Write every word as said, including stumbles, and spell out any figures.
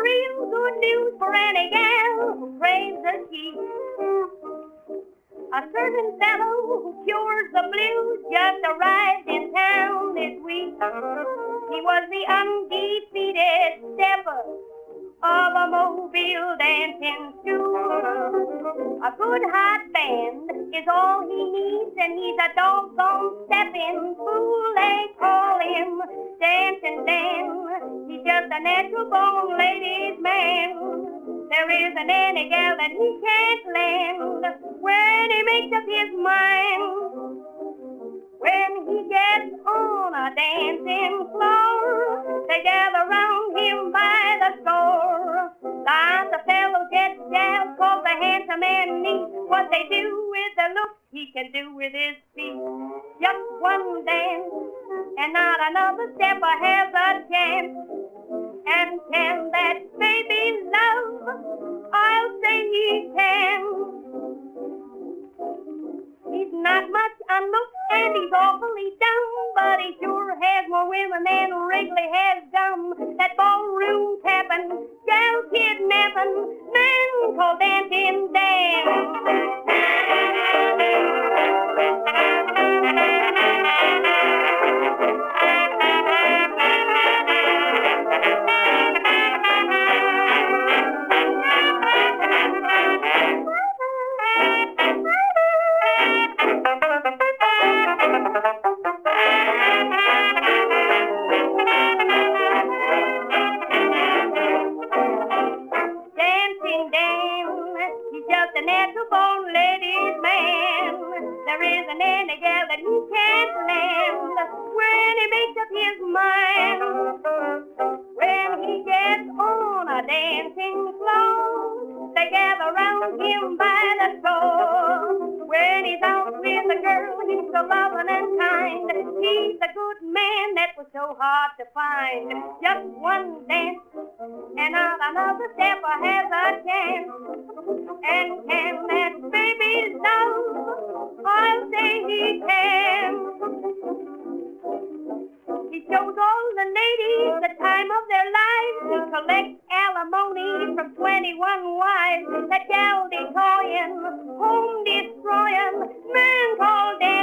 real good news for any gal who craves a cheat. A certain fellow who cures the blues just arrived in town this week. He was the undefeated stepper of a Mobile dancing school. A good hot band is all he needs, and he's a doggone stepping fool. They call him Dancing Dan. He's just a natural born ladies' man. There isn't any gal that he can't land when he makes up his mind. When he gets on a dancing floor, they gather round him by the score. Lots of fellows get down, cause the handsome man neat. What they do with the look, he can do with his feet. Just one dance, and not another stepper has a chance. And can that baby love? I'll say he can. He's not much on looks and he's awfully dumb, but he sure has more women than Wrigley has gum. That ballroom tapping, gal kidnapping, man called Dancing Dan. Just a natural born ladies' man. There isn't any gal that he can't land when he makes up his mind. When he gets on a dancing floor, they gather round him by the score. When he's out with a girl, he's so loving and kind. He's a good man that was so hard to find. Just one dance, and not another stepper has a chance. And can that baby love? I'll say he can. He shows all the ladies the time of their lives. He collects alimony from twenty-one wives. That gal decoying, home destroying, man called Dan.